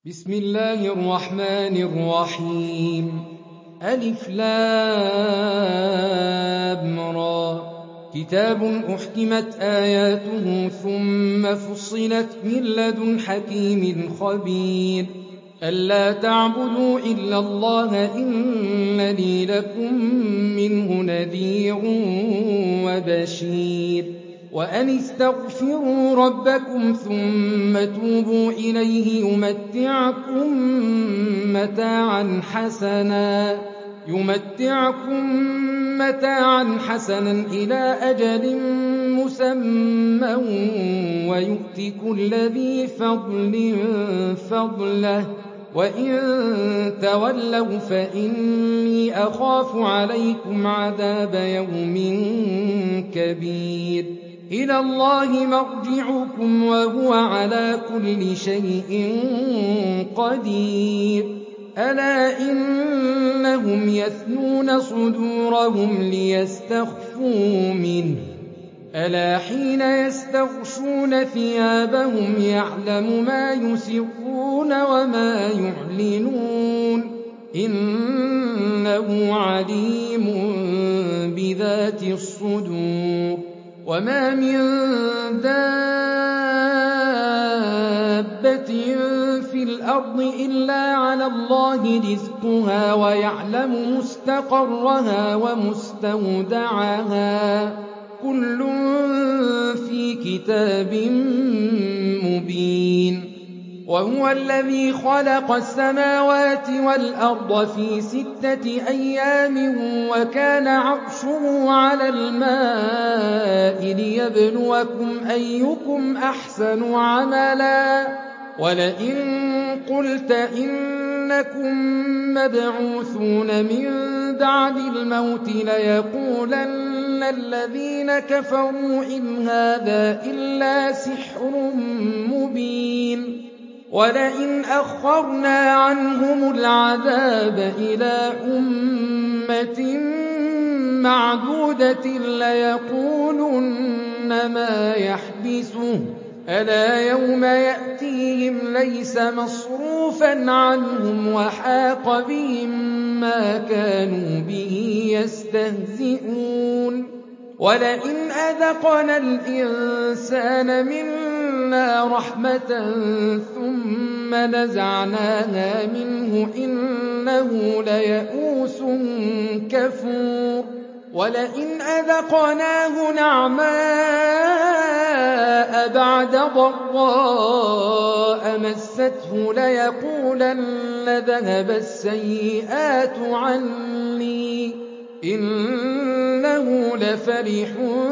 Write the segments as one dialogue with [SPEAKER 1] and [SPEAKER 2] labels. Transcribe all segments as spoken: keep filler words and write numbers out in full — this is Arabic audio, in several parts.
[SPEAKER 1] بسم الله الرحمن الرحيم ألف لام را كتاب أحكمت آياته ثم فصلت من لدن حكيم خبير ألا تعبدوا إلا الله إنني لكم منه نذير وبشير وأن استغفروا ربكم ثم توبوا إليه يمتعكم متاعا حسنا يمتعكم متاعا حسنا إلى أجل مسمى ويؤت كل ذي فضل فضله وإن تولوا فإني أخاف عليكم عذاب يوم كبير إلى الله مرجعكم وهو على كل شيء قدير ألا إنهم يثنون صدورهم ليستخفوا منه ألا حين يستغشون ثيابهم يعلم ما يسرون وما يعلنون إنه عليم بذات الصدور وما من دابة في الأرض إلا على الله رزقها ويعلم مستقرها ومستودعها كل في كتاب مبين وهو الذي خلق السماوات والأرض في ستة أيام وكان عرشه على الماء ليبلوكم أيكم أحسن عملا ولئن قلت إنكم مبعوثون من بعد الموت ليقولن الذين كفروا إن هذا إلا سحر مبين ولئن أخرنا عنهم العذاب إلى أمة معدودة ليقولن ما يحبسه ألا يوم يأتيهم ليس مصروفا عنهم وحاق بهم ما كانوا به يستهزئون ولئن أذقنا الإنسان منا رحمة ثم نزعناها منه إنه ليئوس كفور ولئن أذقناه نعماء بعد ضراء مسته ليقولن ذهب السيئات عني إنه لفرح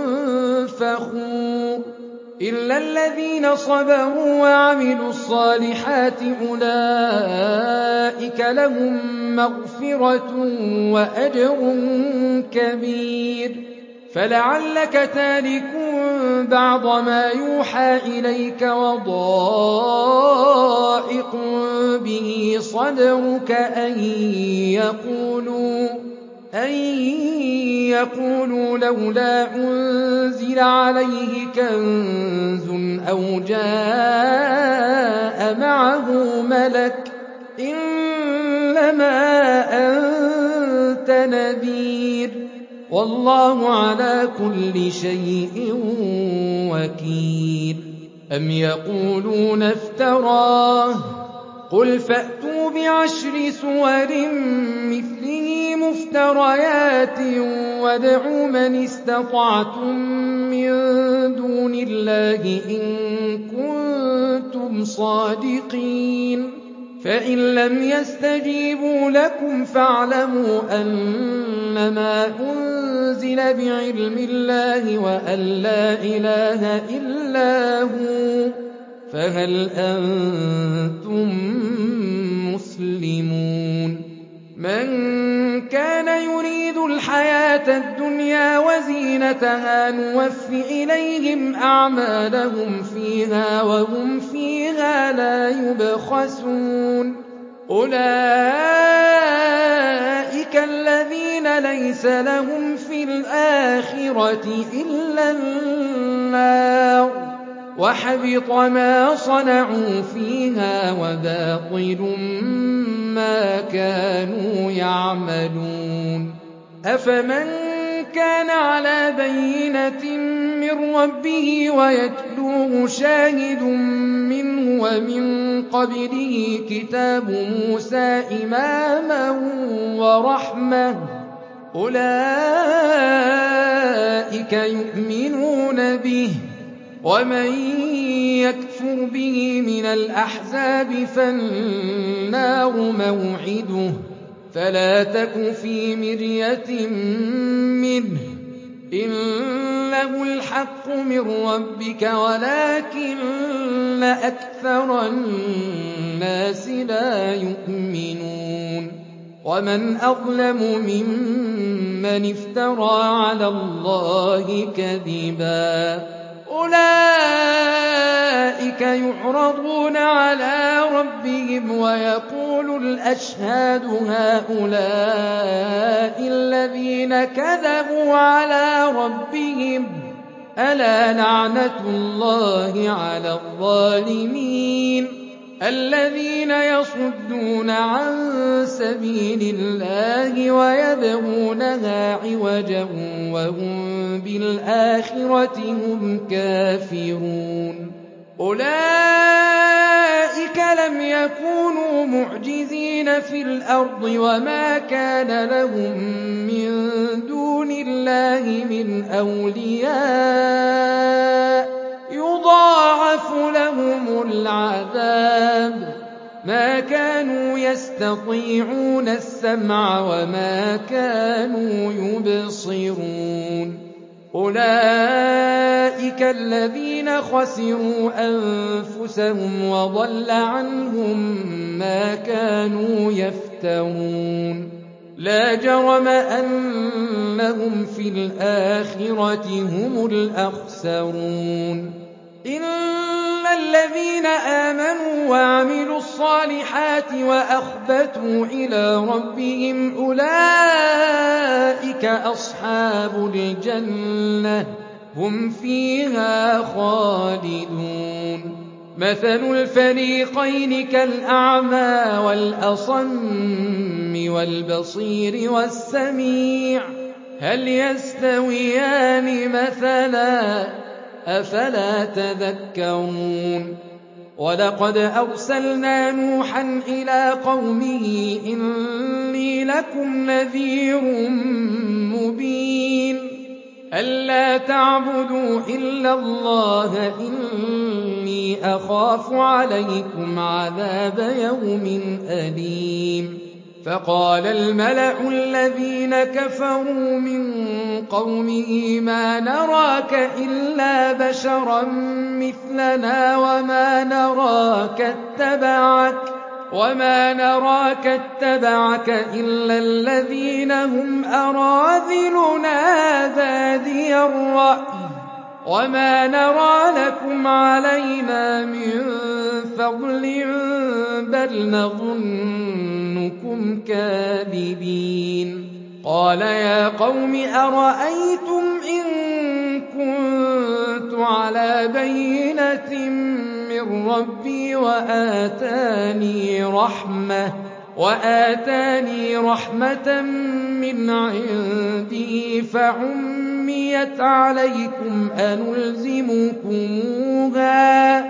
[SPEAKER 1] فخور إلا الذين صبروا وعملوا الصالحات أولئك لهم مغفرة وأجر كبير فلعلك تارك بعض ما يوحى إليك وضائق به صدرك أن يقولوا أن يقولوا لولا أنزل عليه كنز أو جاء معه ملك إنما أنت نذير والله على كل شيء وكيل أم يقولون افتراه قل فأتوا بعشر سور مثله مفتريات وادعوا من استطعتم من دون الله إن كنتم صادقين فإن لم يستجيبوا لكم فاعلموا أنما أنزل بعلم الله وأن لا إله إلا هو فهل أنتم مسلمون من كان يريد الحياة الدنيا وزينتها نوف إليهم أعمالهم فيها وهم فيها لا يبخسون أولئك الذين ليس لهم في الآخرة إلا النار وحبط ما صنعوا فيها وباطل ما كانوا يعملون أفمن كان على بينة من ربه ويتلوه شاهد منه ومن قبله كتاب موسى إماما ورحمة أولئك يؤمنون به ومن يكفر به من الأحزاب فالنار موعده فلا تك في مرية منه إنه الحق من ربك ولكن أكثر الناس لا يؤمنون ومن أظلم ممن افترى على الله كذبا أولئك يعرضون على ربهم ويقول الأشهاد هؤلاء الذين كذبوا على ربهم ألا لعنة الله على الظالمين الذين يصدون عن سبيل الله ويبغونها عوجا وهم بالآخرة هم كافرون أولئك لم يكونوا معجزين في الأرض وما كان لهم من دون الله من أولياء يضاعف لهم العذاب ما كانوا يستطيعون السمع وما كانوا يبصرون أولئك الذين خسروا أنفسهم وضل عنهم ما كانوا يفترون لا جرم أنهم في الآخرة هم الأخسرون إن الذين آمنوا وعملوا الصالحات وأخبتوا إلى ربهم أولئك أصحاب الجنة هم فيها خالدون مثل الفريقين كالأعمى والأصم والبصير والسميع هل يستويان مثلا أفلا تذكرون ولقد أرسلنا نوحا إلى قومه إني لكم نذير مبين ألا تعبدوا إلا الله إني أخاف عليكم عذاب يوم أليم فقال الملأ الذين كفروا من قومه ما نراك إلا بشرا مثلنا وما نراك اتبعك وما نراك اتبعك إلا الذين هم أراذلنا بادي الرأي وما نرى لكم علينا من فضل بل نظنكم كاذبين قال يا قوم أرأيتم إن كنت على بينة من ربي وآتاني رحمة وآتاني رحمة من عنده فعميت عليكم أنلزمكموها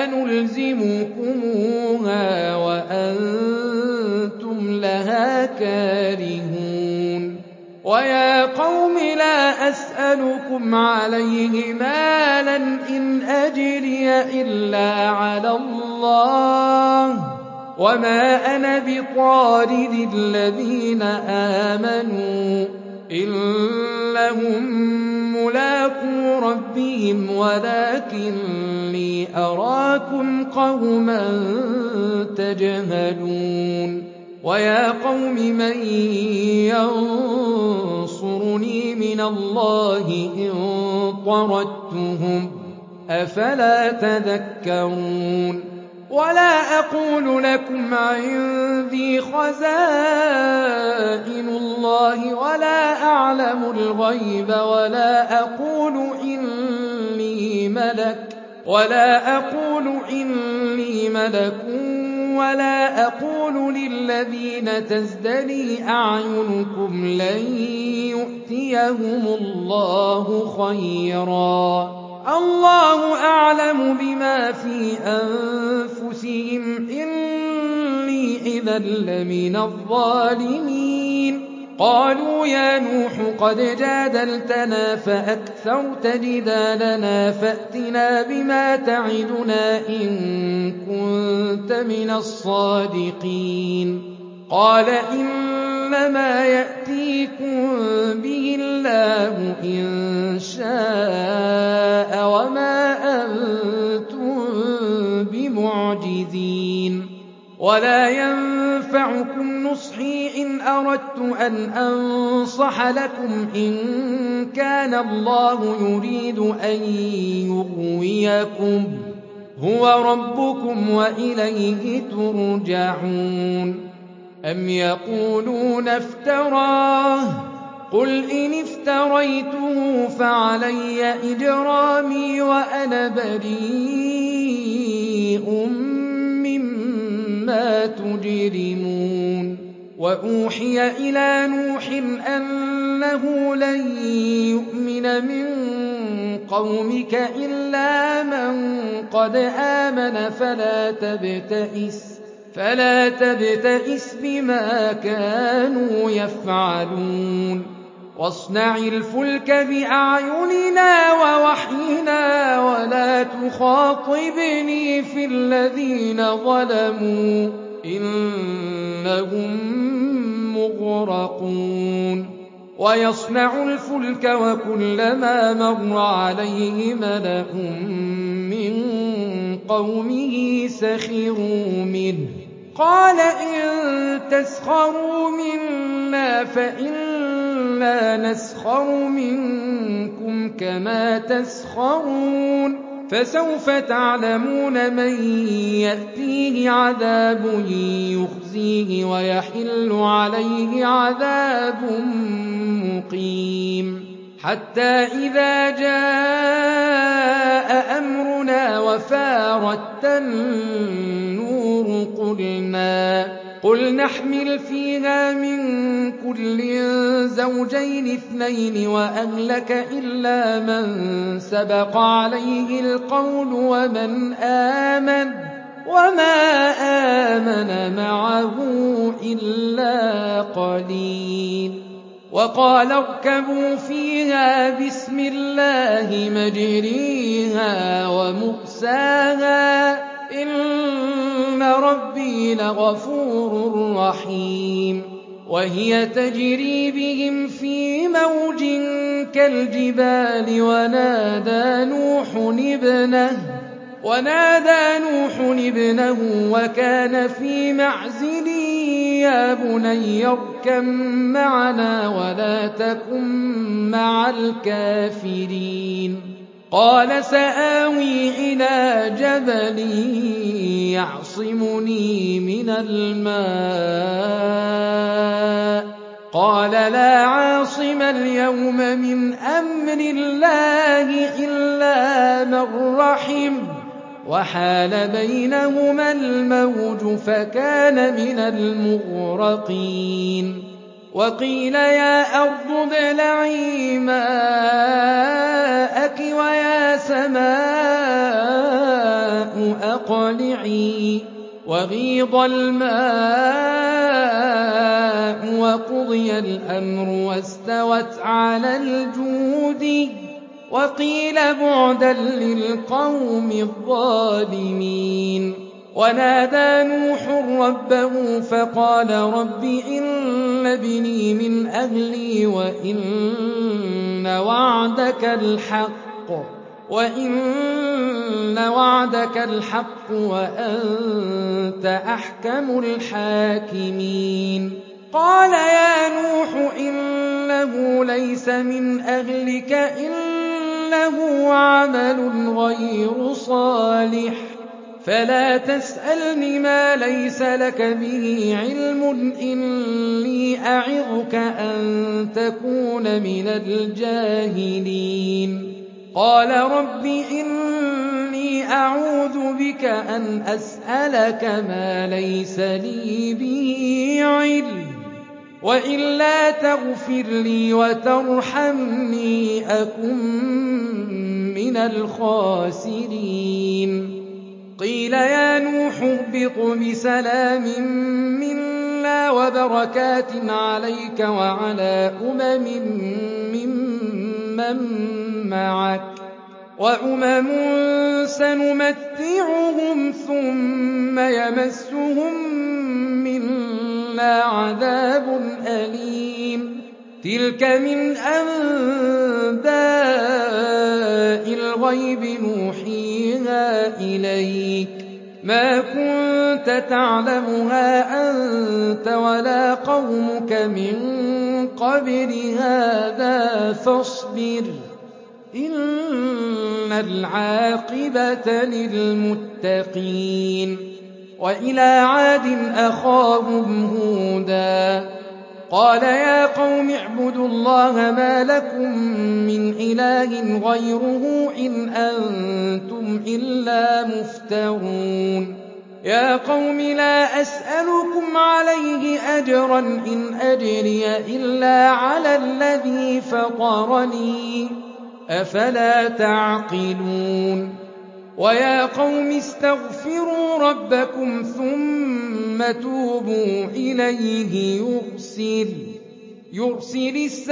[SPEAKER 1] أنلزمكموها وأنتم لها كارهون ويا قوم لا أسألكم عليه مالا إن أجري إلا على الله وما أنا بطارد الذين آمنوا إنهم ملاقو ربهم ولكني أراكم قوما تجهلون ويا قوم من ينصرني من الله إن طردتهم أفلا تذكرون ولا أقول لكم عندي خزائن الله ولا أعلم الغيب ولا أقول إني ملك ولا أقول إني ملك ولا أقول للذين تزدري أعينكم لن يؤتيهم الله خيرا الله أعلم بما في أنفسهم إني إذا لمن الظالمين قالوا يا نوح قد جادلتنا فأكثرت جدالنا فأتنا بما تعدنا إن كنت من الصادقين قال إنما يأتيكم به الله إن شاء وما أنتم بمعجزين ولا ينفعكم نصحي إن أردت أن أنصح لكم إن كان الله يريد أن يغويكم هو ربكم وإليه ترجعون أم يقولون افتراه قل إن افتريته فعلي إجرامي وأنا بريء مما تجرمون وأوحي إلى نوح أنه لن يؤمن من قومك إلا من قد آمن فلا تبتئس فلا تبتئس بما كانوا يفعلون واصنع الفلك بأعيننا ووحينا ولا تخاطبني في الذين ظلموا إنهم مغرقون ويصنع الفلك وكلما مر عليه ملأ من قومه سخروا منه قال إن تسخروا منا فإنا نسخر منكم كما تسخرون فسوف تعلمون من يأتيه عذاب يخزيه ويحل عليه عذاب مقيم حتى إذا جاء أمرنا وفارت النور قلنا قل نحمل فيها من كل زوجين اثنين وأهلك إلا من سبق عليه القول ومن آمن وما آمن معه إلا قليل وقال اركبوا فيها بسم الله مجريها ومرساها إن ربي لغفور رحيم وهي تجري بهم في موج كالجبال ونادى نوح ابنه ونادى نوح ابنه وكان في معزل يا بني اركب معنا ولا تكن مع الكافرين قال سآوي إلى جبل يعصمني من الماء قال لا عاصم اليوم من أمر الله إلا من رحم وحال بينهما الموج فكان من المغرقين وقيل يا أرض ابلعي ماءك ويا سماء أقلعي وغيض الماء وقضي الأمر واستوت على الجود وقيل بعدا للقوم الظالمين ونادى نوح ربه فقال رب إن ابني من أهلي وإن وعدك الحق وإن وعدك الحق وأنت أحكم الحاكمين قال يا نوح إنه ليس من أهلك إنه عمل غير صالح فلا تسألني ما ليس لك به علم إني أعظك أن تكون من الجاهلين قال رب إني أعوذ بك أن أسألك ما ليس لي به علم وإلا تغفر لي وترحمني أكن من الخاسرين قيل يا نوح اهبط بسلام منا وبركات عليك وعلى أمم ممن معك وأمم سنمتعهم ثم يمسهم منا عذاب أليم تلك من أنباء الغيب نوحيها إليك ما كنت تعلمها أنت ولا قومك من قبل هذا فاصبر إن العاقبة للمتقين وإلى عاد أخاهم هودا قال يا قوم اعبدوا الله ما لكم من إله غيره إن أنتم إلا مفترون يا قوم لا أسألكم عليه أجرا إن أجري إلا على الذي فطرني أفلا تعقلون ويا قوم استغفروا ربكم ثم توبوا إليه يرسل يرسل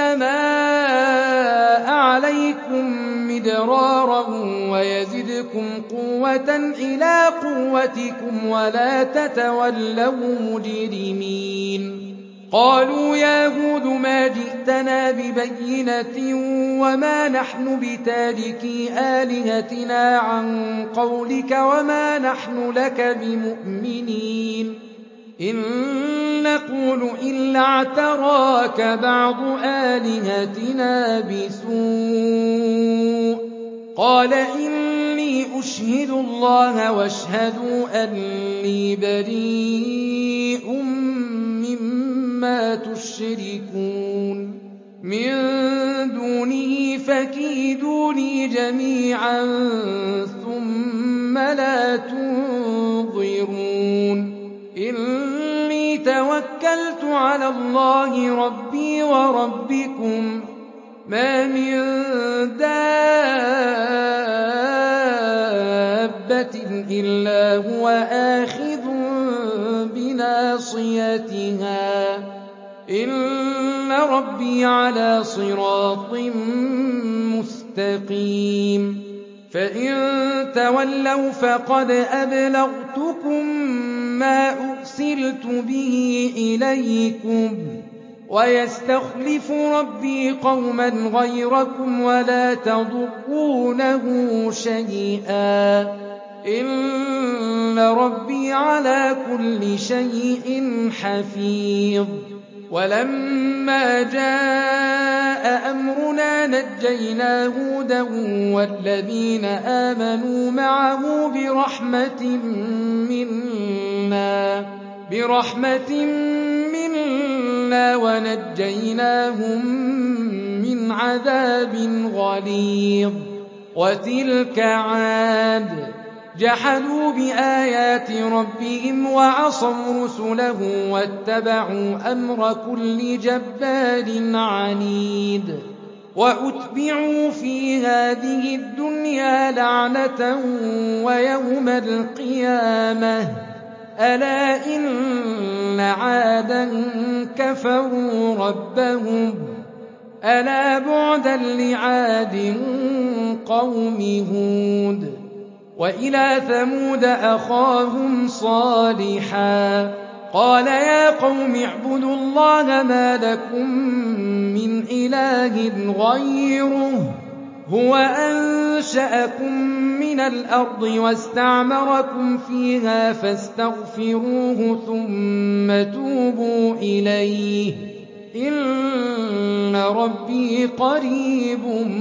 [SPEAKER 1] السماء عليكم مدرارا ويزدكم قوة إلى قوتكم ولا تتولوا مجرمين قالوا يا هود ما جئتنا ببينة وما نحن بتاركي آلهتنا عن قولك وما نحن لك بمؤمنين إن نقول إلا اعتراك بعض آلهتنا بسوء قال إني أشهد الله واشهدوا أني بريء مما تشركون من دونه فكيدوني جميعا ثم لا تنظرون إني توكلت على الله ربي وربكم ما من دابة إلا هو آخذ بناصيتها إن ربي على صراط مستقيم فإن تولوا فقد أبلغتكم ما أرسلت به إليكم ويستخلف ربي قوما غيركم ولا تضرونه شيئا إن ربي على كل شيء حفيظ ولما جاء أمرنا نجينا هودا والذين آمنوا معه برحمة منا برحمة منا ونجيناهم من عذاب غليظ وتلك عاد جحدوا بآيات ربهم وعصوا رسله واتبعوا أمر كل جبار عنيد وأتبعوا في هذه الدنيا لعنة ويوم القيامة ألا إن عادا كفروا ربهم ألا بعدا لعاد قوم هود وإلى ثمود أخاهم صالحا قال يا قوم اعبدوا الله ما لكم من إله غيره هو أنشأكم من الأرض واستعمركم فيها فاستغفروه ثم توبوا إليه إن ربي قريب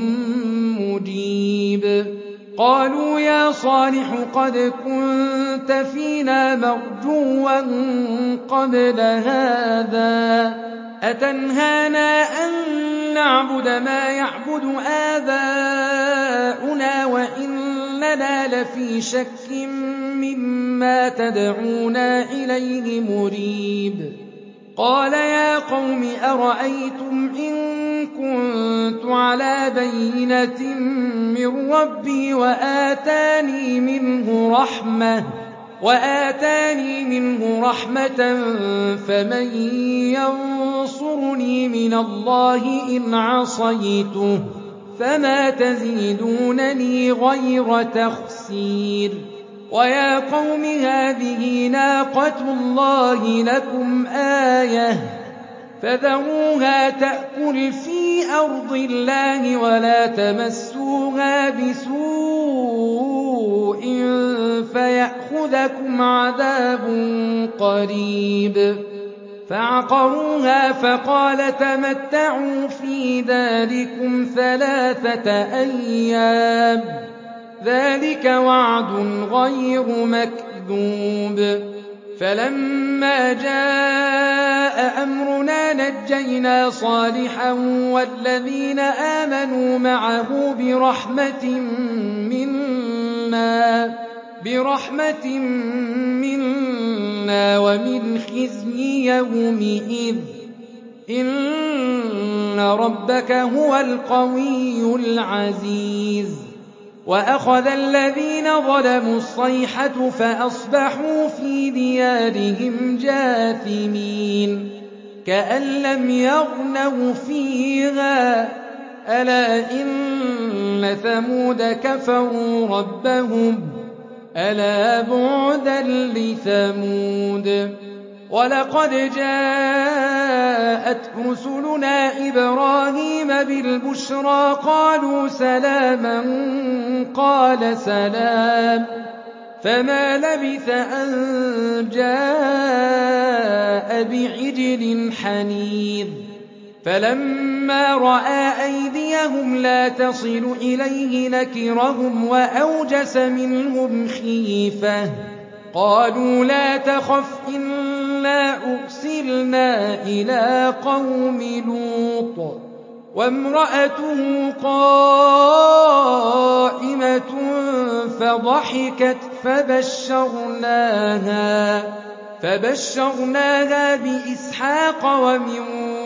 [SPEAKER 1] مجيب قالوا يا صالح قد كنت فينا مرجوا قبل هذا أتنهانا أن نعبد ما يعبد آباؤنا وإننا إننا لفي شك مما تدعونا إليه مريب قال يا قوم أرأيتم إن كنت على بينة من ربي وآتاني منه رحمة وآتاني منه رحمة فمن ينصرني من الله إن عصيته فما تزيدونني غير تخسير ويا قوم هذه ناقة الله لكم آية فذروها تأكل في أرض الله ولا تمسوها بسوء فيأخذكم عذاب قريب فعقروها فقال تمتعوا في داركم ثلاثة أيام ذلك وعد غير مكذوب فلما جاء أمرنا نجينا صالحا والذين آمنوا معه برحمة منا برحمة منا ومن خزي يومئذ إن ربك هو القوي العزيز وأخذ الذين ظلموا الصيحة فأصبحوا في ديارهم جاثمين كأن لم يغنوا فيها ألا إن ثمود كفروا ربهم ألا بعدا لثمود ولقد جاءت رسلنا إبراهيم بالبشرى قالوا سلاما قال سلام فما لبث أن جاء بعجل حنيذ فلما رأى أيديهم لا تصل إليه نكرهم وأوجس منهم خيفة قالوا لا تخف إنا أرسلنا إلى قوم لوط وامرأته قائمة فضحكت فبشرناها فبشرناها بإسحاق ومن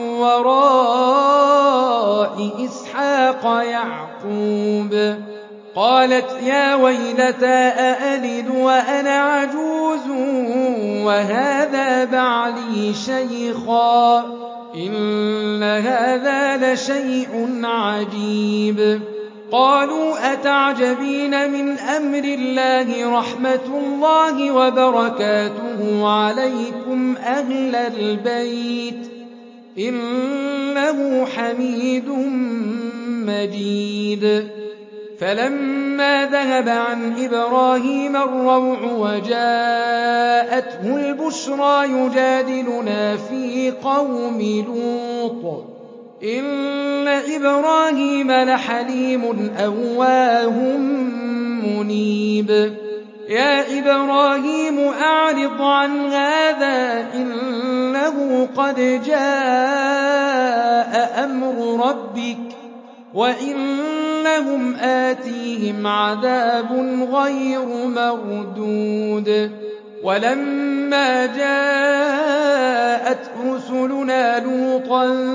[SPEAKER 1] وراء إسحاق يعقوب قالت يا ويلتى أألد وأنا عجوز وهذا بعلي شيخا إن هذا لشيء عجيب قالوا أتعجبين من أمر الله رحمة الله وبركاته عليكم أهل البيت إنه حميد مجيد فلما ذهب عن إبراهيم الروع وجاءته البشرى يجادلنا في قوم لوط إن إبراهيم لحليم أواه منيب يا إبراهيم أعرض عن هذا إنه قد جاء أمر ربك وإنهم آتيهم عذاب غير مردود ولما جاءت رسلنا لوطا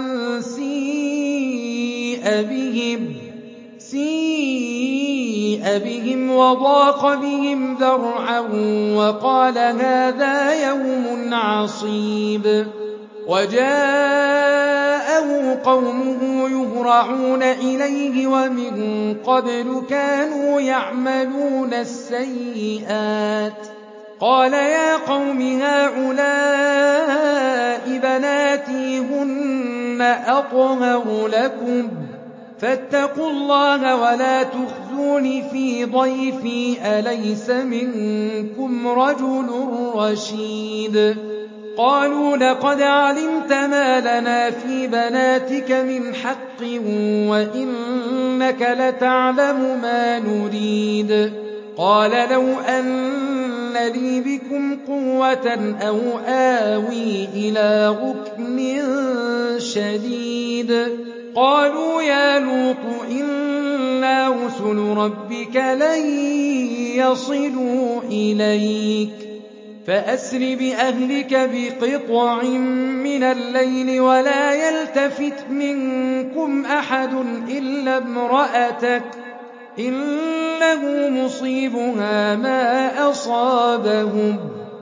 [SPEAKER 1] سيء بهم سيء بهم وضاق بهم ذرعا وقال هذا يوم عصيب وجاءه قومه يهرعون إليه ومن قبل كانوا يعملون السيئات قال يا قوم هؤلاء بناتي هن أطهر لكم فاتقوا الله ولا تخزون في ضيفي أليس منكم رجل رشيد قالوا لقد علمت ما لنا في بناتك من حق وإنك لتعلم ما نريد قال لو أن لي بكم قوة أو آوي إلى ركن شديد قالوا يا لوط إن إِنَّا رُسُلُ رَبِّكَ لَن يَصِلُوا إِلَيْكَ فَأَسْرِ بِأَهْلِكَ بِقِطْعٍ مِّنَ اللَّيْلِ وَلَا يَلْتَفِتْ مِنكُمْ أَحَدٌ إِلَّا امْرَأَتَكَ إِنَّهُ مُصِيبُهَا مَا أَصَابَهُمْ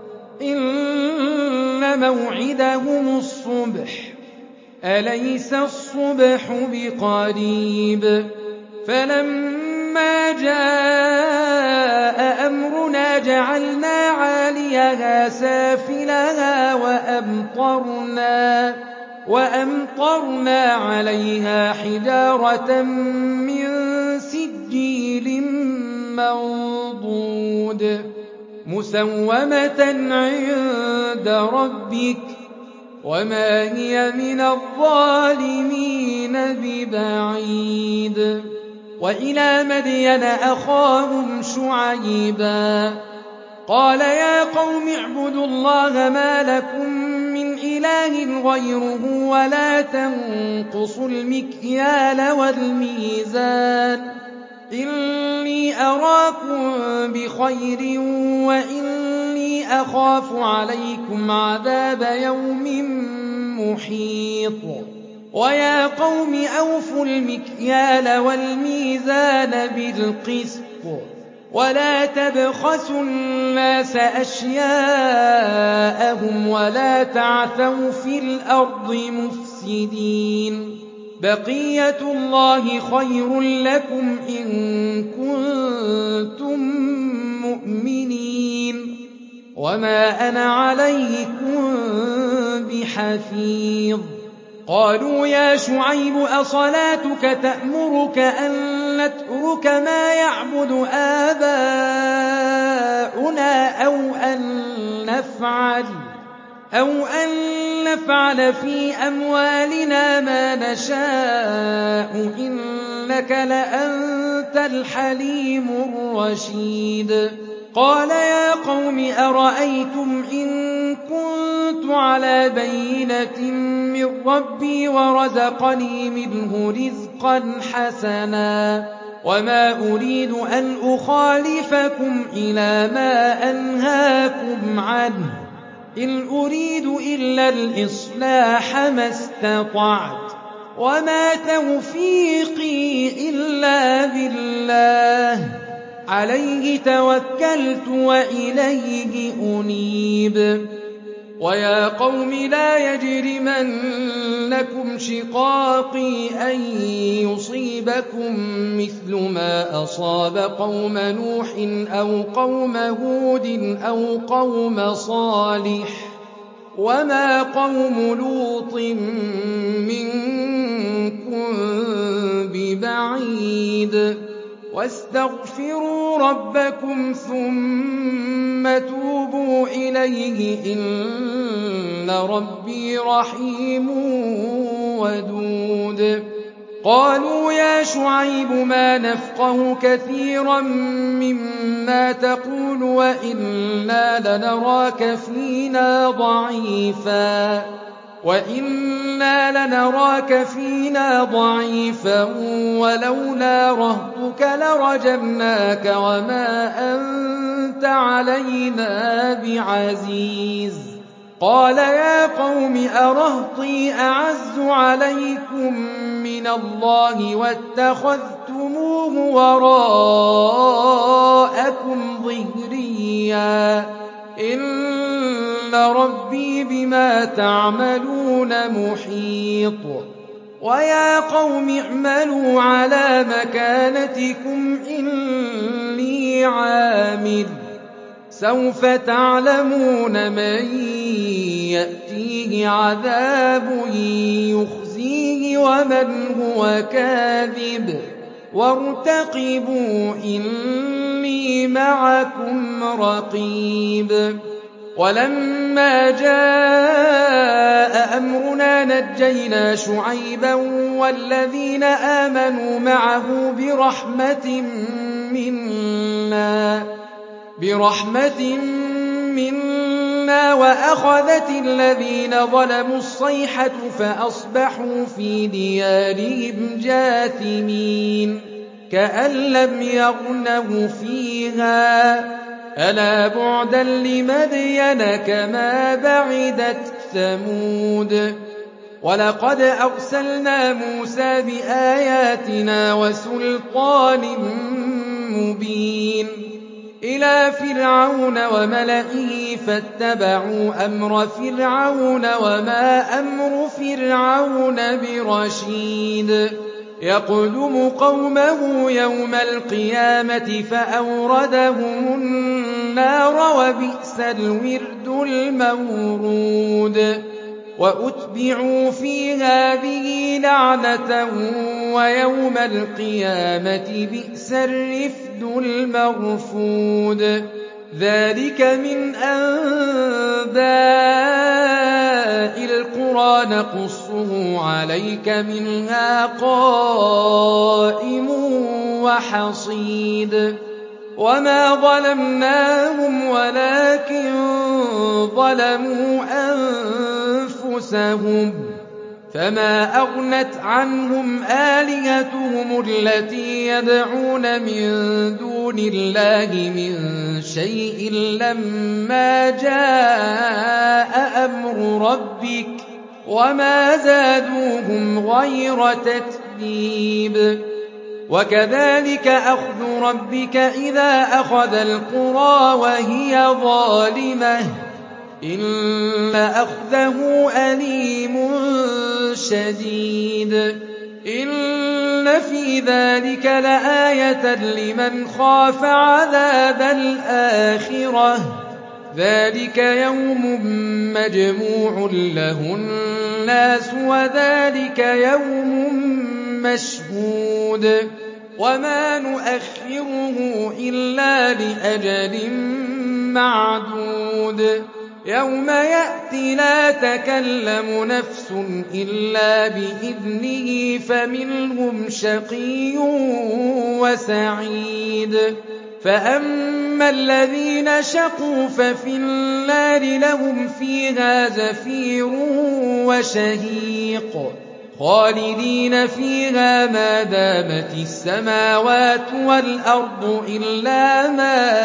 [SPEAKER 1] إِنَّ مَوْعِدَهُمُ الصُّبْحُ أَلَيْسَ الصُّبْحُ بِقَرِيبٍ فَلَمَّا جَاءَ أَمْرُنَا جَعَلْنَا عَالِيَهَا سَافِلَهَا وَأَمْطَرْنَا وَأَمْطَرْنَا عَلَيْهَا حِجَارَةً مِّن سِجِّيلٍ مَّنضُودٍ مُّسَوَّمَةً عِندَ رَبِّكَ وَمَا هِيَ مِنَ الظَّالِمِينَ بِبَعِيدٍ وَإِلَىٰ مَدْيَنَ أَخَاهُمْ شُعَيْبًا قَالَ يَا قَوْمِ اعْبُدُوا اللَّهَ مَا لَكُم مِّنْ إِلَٰهٍ غَيْرُهُ وَلَا تَنقُصُوا الْمِكْيَالَ وَالْمِيزَانَ إِنِّي أَرَاكُم بِخَيْرٍ وَإِنِّي أَخَافُ عَلَيْكُمْ عَذَابَ يَوْمٍ مُّحِيطٍ وَيَا قَوْمِ أَوْفُوا الْمِكْيَالَ وَالْمِيزَانَ بِالْقِسْطِ وَلَا تَبْخَسُوا النَّاسَ أَشْيَاءَهُمْ وَلَا تَعْثَوْا فِي الْأَرْضِ مُفْسِدِينَ بَقِيَّتُ اللَّهِ خَيْرٌ لَّكُمْ إِن كُنتُم مُّؤْمِنِينَ وَمَا أَنَا عَلَيْكُم بِحَفِيظٍ قَالُوا يَا شُعَيْبُ أَصَلَاتُكَ تَأْمُرُكَ أَن نَّتْرُكَ مَا يَعْبُدُ آبَاؤُنَا أَوْ أَن نَّفْعَلَ أَوْ أَن نَّفْعَلَ فِي أَمْوَالِنَا مَا نَشَاءُ إِنَّكَ لَأَنتَ الْحَلِيمُ الرَّشِيدُ قَالَ يَا قَوْمِ أَرَأَيْتُمْ إِن كُنتُ عَلَىٰ بَيِّنَةٍ مِّن رَّبِّي وَرَزَقَنِي مِنْهُ رِزْقًا حَسَنًا وَمَا أُرِيدُ أَنْ أُخَالِفَكُمْ إِلَىٰ مَا أَنْهَاكُمْ عَنْهُ إِنْ أُرِيدُ إِلَّا الْإِصْلَاحَ مَا اسْتَطَعْتُ وَمَا تَوْفِيقِي إِلَّا بِاللَّهِ عَلَيْهِ تَوَكَّلْتُ وَإِلَيْهِ أُنِيبُ وَيَا قَوْمِ لَا يَجْرِمَنَّكُمْ شِقَاقِي أَن يُصِيبَكُم مِّثْلُ مَا أَصَابَ قَوْمَ نُوحٍ أَوْ قَوْمَ هُودٍ أَوْ قَوْمَ صَالِحٍ وَمَا قَوْمُ لُوطٍ مِّنكُم بِبَعِيدٍ وَاسْتَغْفِرُوا رَبَّكُمْ ثُمَّ تُوبُوا إِلَيْهِ إِنَّ رَبِّي رَحِيمٌ وَدُودٌ قَالُوا يَا شُعَيْبُ مَا نَفْقَهُ كَثِيرًا مِّمَّا تَقُولُ وَإِنَّا لَنَرَاكَ فِينَا ضَعِيفًا وَإِنَّا لَنَرَاكَ فِينَا ضَعِيفًا وَلَوْلَا رَهْطُكَ لَرَجَمْنَاكَ وَمَا أَنتَ عَلَيْنَا بِعَزِيزٍ قَالَ يَا قَوْمِ أَرَهْطِي أَعَزُّ عَلَيْكُم مِّنَ اللَّهِ وَاتَّخَذْتُمُوهُ وَرَاءَكُمْ ظِهْرِيًّا إِنَّ رَبِّي بِمَا تَعْمَلُونَ مُحِيطٌ وَيَا قَوْمِ اعْمَلُوا عَلَىٰ مَكَانَتِكُمْ إِنِّي عَامِلٌ سَوْفَ تَعْلَمُونَ مَن يَأْتِيهِ عَذَابٌ يُخْزِيهِ وَمَنْ هُوَ كَاذِبٌ وَارْتَقِبُوا إِنِّي مَعَكُمْ رَقِيبٌ وَلَمَّا جَاءَ أَمْرُنَا نَجَّيْنَا شُعَيْبًا وَالَّذِينَ آمَنُوا مَعَهُ بِرَحْمَةٍ مِّنَّا بِرَحْمَةٍ مِّنَّا وَأَخَذَتِ الَّذِينَ ظَلَمُوا الصَّيْحَةُ فَأَصْبَحُوا فِي دِيَارِهِمْ جَاثِمِينَ كأن لم يغنوا فيها ألا بعدا لمدين كما بعدت ثمود ولقد أرسلنا موسى بآياتنا وسلطان مبين إلى فرعون وملئه فاتبعوا أمر فرعون وما أمر فرعون برشيد يقدم قومه يوم القيامة فأوردهم النار وبئس الورد المورود وأتبعوا في هذه لعنة ويوم القيامة بئس الرفد المرفود ذلك من أنباء القرى نقصه عليك منها قائم وحصيد وما ظلمناهم ولكن ظلموا أنفسهم فما أغنت عنهم آلهتهم التي يدعون من دون الله من شيء لما جاء أمر ربك وما زادوهم غير تتبيب وكذلك أخذ ربك إذا أخذ القرى وهي ظالمة إن أخذه أليم شديد إن في ذلك لآية لمن خاف عذاب الآخرة ذلك يوم مجموع له الناس وذلك يوم مشهود وما نؤخره إلا لأجل معدود يوم يأتي لا تكلم نفس إلا بإذنه فمنهم شقي وسعيد فأما الذين شقوا ففي النار لهم فيها زفير وشهيق خالدين فيها ما دامت السماوات والأرض إلا ما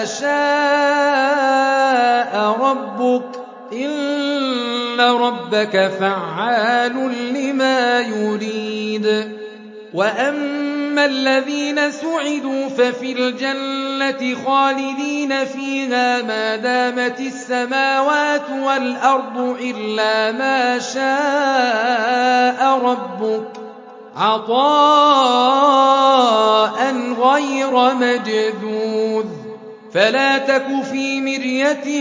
[SPEAKER 1] شاء ربك إن ربك فعال لما يريد وأما الذين سعدوا ففي الجنة خالدين فيها ما دامت السماوات والأرض إلا ما شاء ربك عطاء غير مجذوذ فلا تك في مرية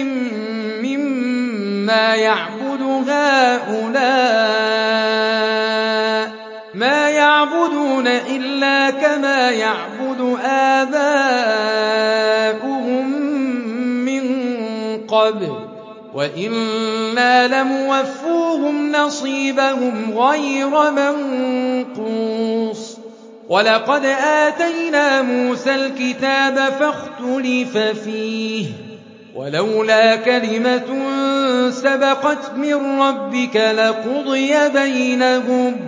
[SPEAKER 1] مما يعبد هؤلاء ما يعبدون إلا كما يعبد آباؤهم من قبل وإنا لموفوهم نصيبهم غير منقوص ولقد آتينا موسى الكتاب فاختلف فيه ولولا كلمة سبقت من ربك لقضي بينهم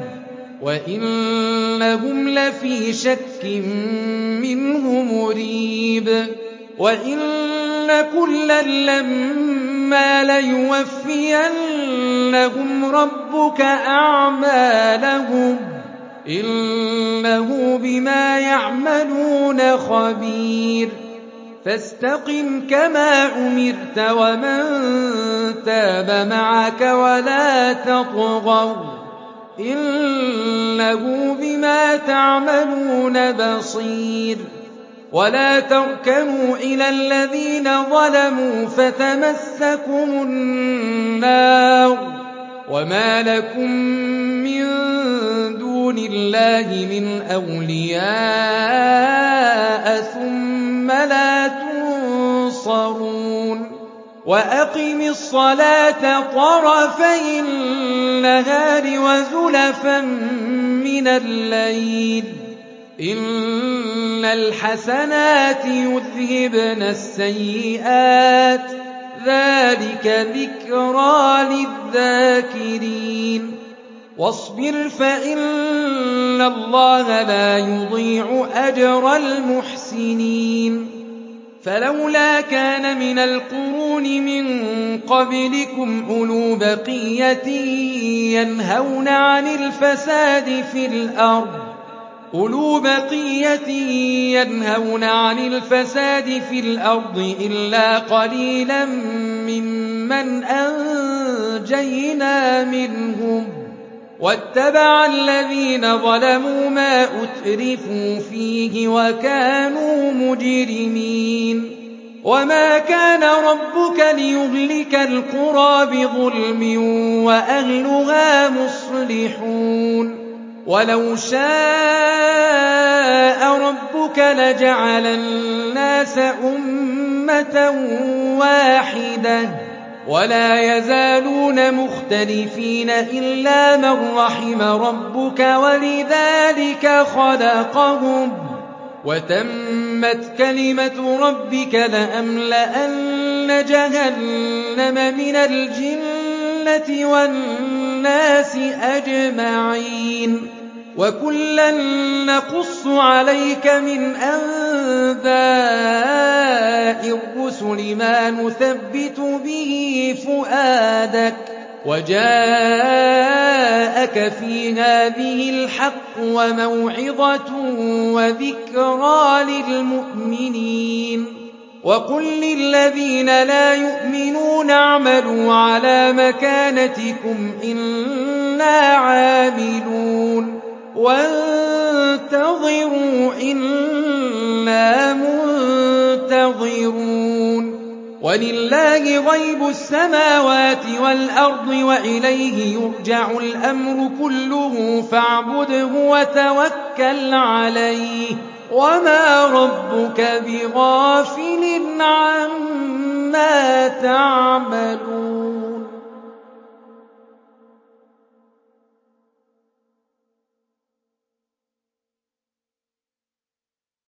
[SPEAKER 1] وإنهم لفي شك منه مريب وإن كلا لما ليوفينهم ربك أعمالهم إنه بما يعملون خبير فاستقم كما أمرت ومن تاب معك ولا تطغوا إنه بما تعملون بصير ولا تركنوا إلى الذين ظلموا فتمسكم النار وما لكم من دون الله من أولياء ثم لا تنصرون وأقم الصلاة طرفي النهار وزلفا من الليل إن الحسنات يذهبن السيئات ذلك ذكرى للذاكرين وَاصْبِرْ فَإِنَّ اللَّهَ لَا يُضِيعُ أَجْرَ الْمُحْسِنِينَ فَلَوْلَا كَانَ مِنَ الْقُرُونِ مِن قَبْلِكُمْ أُولُو بَقِيَّةٍ يَنْهَوْنَ عَنِ الْفَسَادِ فِي الْأَرْضِ أُولُو بَقِيَّةٍ يَنْهَوْنَ عَنِ الْفَسَادِ فِي الْأَرْضِ إِلَّا قَلِيلًا مِّمَّنْ أَنجَيْنَا مِنْهُمْ ۗ وَاتَّبَعَ الَّذِينَ ظَلَمُوا مَا أُتْرِفُوا فِيهِ وَكَانُوا مُجْرِمِينَ وَمَا كَانَ رَبُّكَ لِيُهْلِكَ الْقُرَىٰ بِظُلْمٍ وَأَهْلُهَا مُصْلِحُونَ وَلَوْ شَاءَ رَبُّكَ لَجَعَلَ النَّاسَ أُمَّةً وَاحِدَةً وَلَا يَزَالُونَ مُخْتَلِفِينَ إِلَّا مَن رَّحِمَ رَبُّكَ وَلِذَٰلِكَ خَلَقَهُمْ ۗ وَتَمَّتْ كَلِمَةُ رَبِّكَ لَأَمْلَأَنَّ جَهَنَّمَ مِنَ الْجِنَّةِ وَالنَّاسِ أَجْمَعِينَ وَكُلًّا نَّقُصُّ عَلَيْكَ مِنْ أَنبَاءِ الرُّسُلِ مَا نُثَبِّتُ بِهِ فُؤَادَكَ ۖ وَجَاءَكَ فِي هَٰذِهِ الْحَقُّ وَمَوْعِظَةٌ وَذِكْرَىٰ لِلْمُؤْمِنِينَ وَقُل لِّلَّذِينَ لَا يُؤْمِنُونَ اعْمَلُوا عَلَىٰ مَكَانَتِكُمْ إِنَّا عَامِلُونَ وَانتَظِرُوا إِنَّا مُنتَظِرُونَ وَلِلَّهِ غَيْبُ السَّمَاوَاتِ وَالْأَرْضِ وَإِلَيْهِ يُرْجَعُ الْأَمْرُ كُلُّهُ فَاعْبُدْهُ وَتَوَكَّلْ عَلَيْهِ وَمَا رَبُّكَ بِغَافِلٍ عَمَّا تَعْمَلُونَ